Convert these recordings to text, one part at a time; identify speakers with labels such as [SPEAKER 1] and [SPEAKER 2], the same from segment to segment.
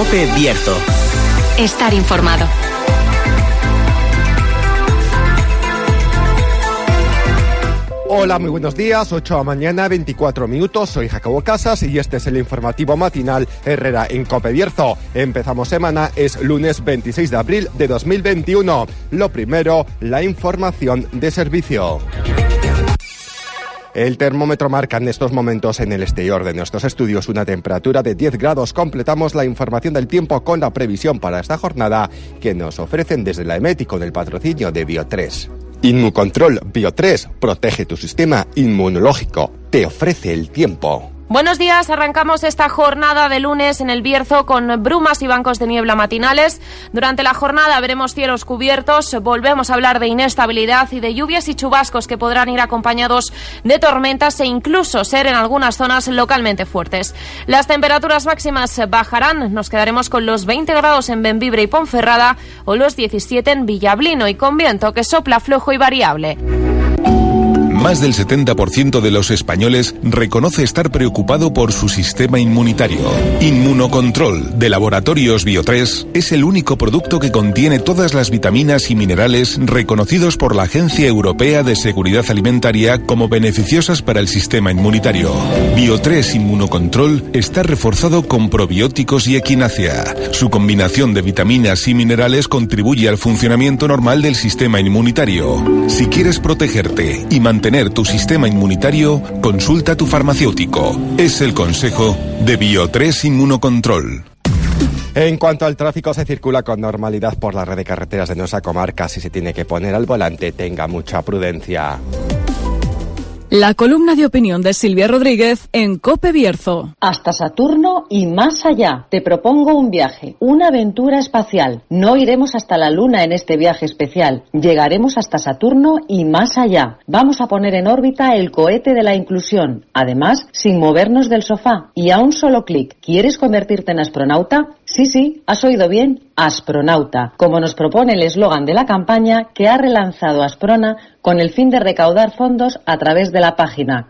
[SPEAKER 1] COPE Bierzo.
[SPEAKER 2] Estar informado.
[SPEAKER 3] Hola, muy buenos días, 8 de la mañana, 24 minutos, soy Jacobo Casas y este es el informativo matinal Herrera en COPE Bierzo. Empezamos semana, es lunes 26 de abril de 2021. Lo primero, la información de servicio. El termómetro marca en estos momentos en el exterior de nuestros estudios una temperatura de 10 grados. Completamos la información del tiempo con la previsión para esta jornada que nos ofrecen desde la EMET y con el patrocinio de Bio3. Inmucontrol Bio3 protege tu sistema inmunológico. Te ofrece el tiempo.
[SPEAKER 4] Buenos días, arrancamos esta jornada de lunes en el Bierzo con brumas y bancos de niebla matinales. Durante la jornada veremos cielos cubiertos, volvemos a hablar de inestabilidad y de lluvias y chubascos que podrán ir acompañados de tormentas e incluso ser en algunas zonas localmente fuertes. Las temperaturas máximas bajarán, nos quedaremos con los 20 grados en Bembibre y Ponferrada o los 17 en Villablino y con viento que sopla flojo y variable.
[SPEAKER 5] Más del 70% de los españoles reconoce estar preocupado por su sistema inmunitario. Inmunocontrol de Laboratorios Bio3 es el único producto que contiene todas las vitaminas y minerales reconocidos por la Agencia Europea de Seguridad Alimentaria como beneficiosas para el sistema inmunitario. Bio3 Inmunocontrol está reforzado con probióticos y equinácea. Su combinación de vitaminas y minerales contribuye al funcionamiento normal del sistema inmunitario. Si quieres protegerte y mantener tu sistema inmunitario, consulta a tu farmacéutico. Es el consejo de Bio3 Inmunocontrol.
[SPEAKER 3] En cuanto al tráfico, se circula con normalidad por la red de carreteras de nuestra comarca. Si se tiene que poner al volante, tenga mucha prudencia.
[SPEAKER 6] La columna de opinión de Silvia Rodríguez en COPE Bierzo.
[SPEAKER 7] Hasta Saturno y más allá. Te propongo un viaje, una aventura espacial. No iremos hasta la Luna en este viaje especial. Llegaremos hasta Saturno y más allá. Vamos a poner en órbita el cohete de la inclusión. Además, sin movernos del sofá y a un solo clic. ¿Quieres convertirte en astronauta? Sí, has oído bien. Astronauta, como nos propone el eslogan de la campaña que ha relanzado Asprona con el fin de recaudar fondos a través de la página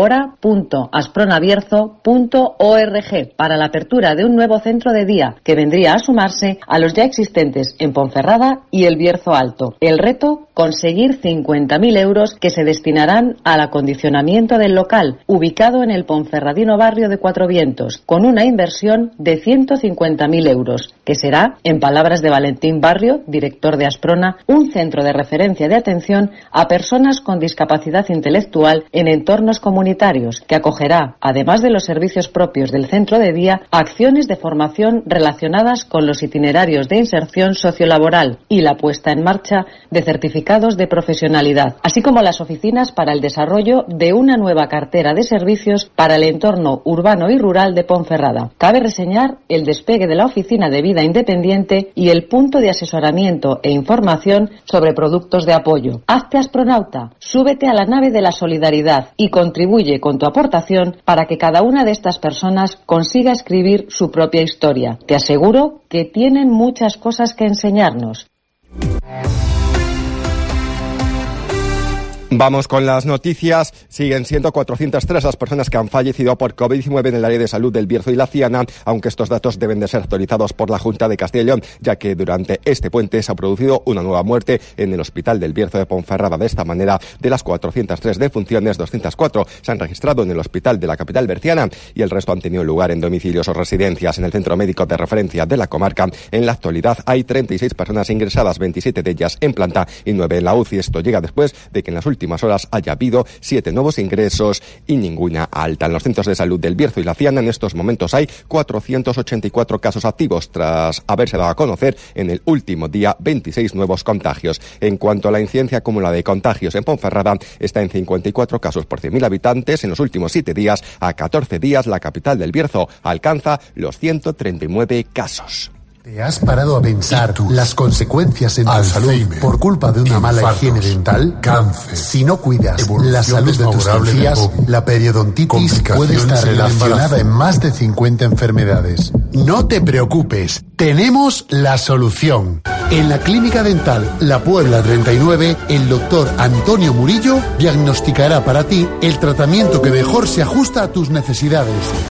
[SPEAKER 7] colabora.aspronabierzo.org para la apertura de un nuevo centro de día que vendría a sumarse a los ya existentes en Ponferrada y el Bierzo Alto. El reto, conseguir 50.000 euros que se destinarán al acondicionamiento del local, ubicado en el ponferradino barrio de Cuatro Vientos, con una inversión de 150.000 euros, que será, en palabras de Valentín Barrio, director de Asprona, un centro de referencia de atención a personas con discapacidad intelectual en entornos comunitarios, que acogerá, además de los servicios propios del centro de día, acciones de formación relacionadas con los itinerarios de inserción sociolaboral y la puesta en marcha de certificados de profesionalidad, así como las oficinas para el desarrollo de una nueva cartera de servicios para el entorno urbano y rural de Ponferrada. Cabe reseñar el despegue de la Oficina de Vida Independiente y el punto de asesoramiento e información sobre productos de apoyo. Hazte astronauta, súbete a la nave de la solidaridad y contribuye con tu aportación para que cada una de estas personas consiga escribir su propia historia. Te aseguro que tienen muchas cosas que enseñarnos.
[SPEAKER 3] Vamos con las noticias. Siguen siendo 403 las personas que han fallecido por COVID-19 en el área de salud del Bierzo y la Ciana, aunque estos datos deben de ser actualizados por la Junta de Castilla y León, ya que durante este puente se ha producido una nueva muerte en el Hospital del Bierzo de Ponferrada. De esta manera, de las 403 defunciones, 204 se han registrado en el hospital de la capital berciana y el resto han tenido lugar en domicilios o residencias. En el centro médico de referencia de la comarca, en la actualidad hay 36 personas ingresadas, 27 de ellas en planta y 9 en la UCI. Esto llega después de que en las últimas horas haya habido 7 nuevos ingresos y ninguna alta. En los centros de salud del Bierzo y la Ciana en estos momentos hay 484 casos activos tras haberse dado a conocer en el último día 26 nuevos contagios. En cuanto a la incidencia acumulada de contagios en Ponferrada, está en 54 casos por 100.000 habitantes. En los últimos 7 días, a 14 días, la capital del Bierzo alcanza los 139 casos.
[SPEAKER 8] ¿Te has parado a pensar las consecuencias en tu salud por culpa de una mala higiene dental?
[SPEAKER 9] Cáncer.
[SPEAKER 8] Si no cuidas la salud de tus encías, la periodontitis puede estar relacionada en más de 50 enfermedades. No te preocupes, tenemos la solución. En la Clínica Dental La Puebla 39, el doctor Antonio Murillo diagnosticará para ti el tratamiento que mejor se ajusta a tus necesidades.